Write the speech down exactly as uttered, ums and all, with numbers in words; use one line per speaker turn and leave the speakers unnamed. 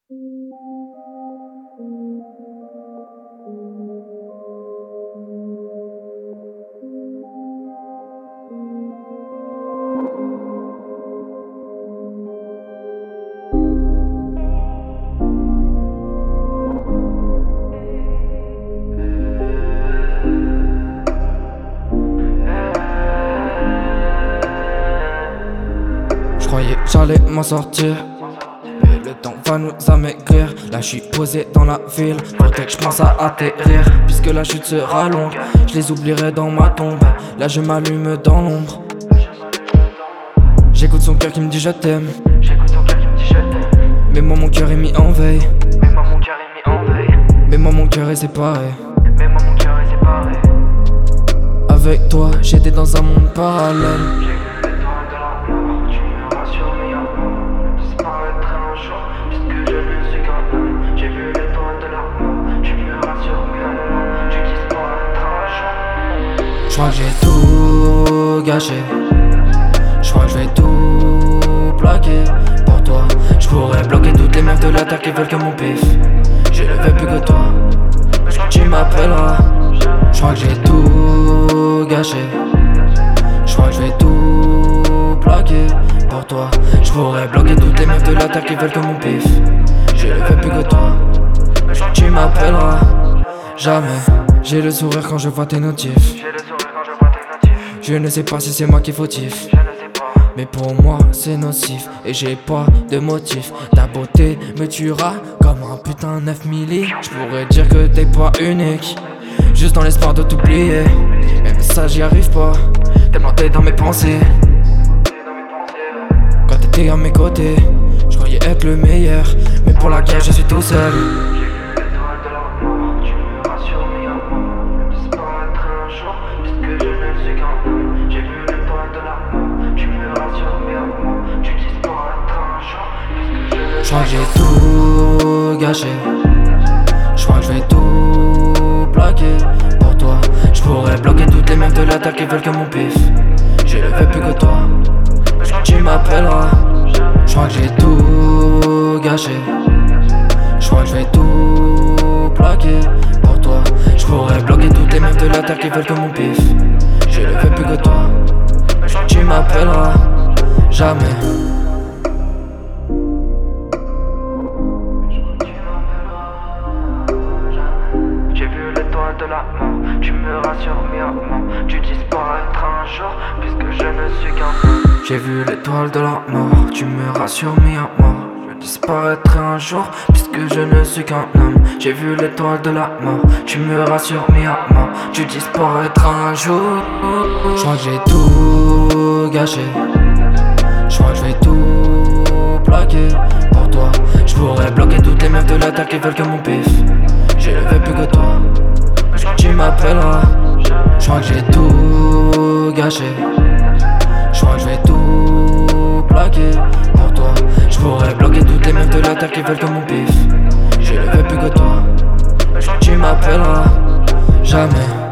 J'croyais que j'allais m'en sortir, mais le temps va nous amaigrir. Là j'suis posé dans la ville, faudrait que j'pense à atterrir. Puisque la chute sera longue, je les oublierai dans ma tombe. Là je m'allume dans l'ombre. J'écoute son cœur qui me dit je t'aime. Mais moi mon cœur est mis en veille. Mais moi mon cœur est séparé. Avec toi j'étais dans un monde parallèle. J'crois que j'ai tout gâché. J'crois que je vais tout plaquer pour toi. J'pourrais bloquer toutes les meufs de la terre qui veulent que mon pif. Je ne veux plus que toi, tu m'appelleras. J'crois que j'ai tout gâché. J'crois que je vais tout plaquer pour toi. J'pourrais bloquer toutes les meufs de la terre qui veulent que mon pif. Je ne veux plus que toi, tu m'appelleras. Jamais. J'ai le sourire quand je vois tes notifs. Je ne sais pas si c'est moi qui fautif, mais pour moi c'est nocif et j'ai pas de motif. Ta beauté me tuera comme un putain neuf milli. J'pourrais dire que t'es pas unique, juste dans l'espoir de t'oublier. Même ça j'y arrive pas, tellement t'es dans mes pensées. Quand t'étais à mes côtés, j'croyais être le meilleur, mais pour la guerre je suis tout seul. J'crois que j'ai tout gâché. J'crois que je vais tout plaquer pour toi. J'pourrais bloquer toutes les meufs de la terre qui veulent que mon pif. Je ne veux plus que toi, tu m'appelleras. J'crois que j'ai tout gâché. J'crois que je vais tout plaquer pour toi. J'pourrais bloquer toutes les meufs de la terre qui veulent que mon pif. Je ne veux plus que toi, tu m'appelleras. Jamais.
De la mort, tu me rassures mièrement. Tu disparaîtras un jour, puisque je ne suis qu'un homme.
J'ai vu l'étoile de la mort, tu me rassures mièrement. Je disparaîtrai un jour, puisque je ne suis qu'un homme. J'ai vu l'étoile de la mort, tu me rassures mièrement. Tu disparaîtras un jour. J'crois que j'ai tout gâché. J'crois que je vais tout plaquer pour toi. J'pourrais bloquer toutes les meufs de la terre qui veulent que mon pif. Je ne veux plus que toi, tu m'appelleras. J'crois que j'ai tout gâché. J'crois que je vais tout plaquer pour toi. J'pourrais bloquer toutes les meufs de la terre qui veulent que mon pif. Je ne veux plus que toi, tu m'appelleras. Jamais.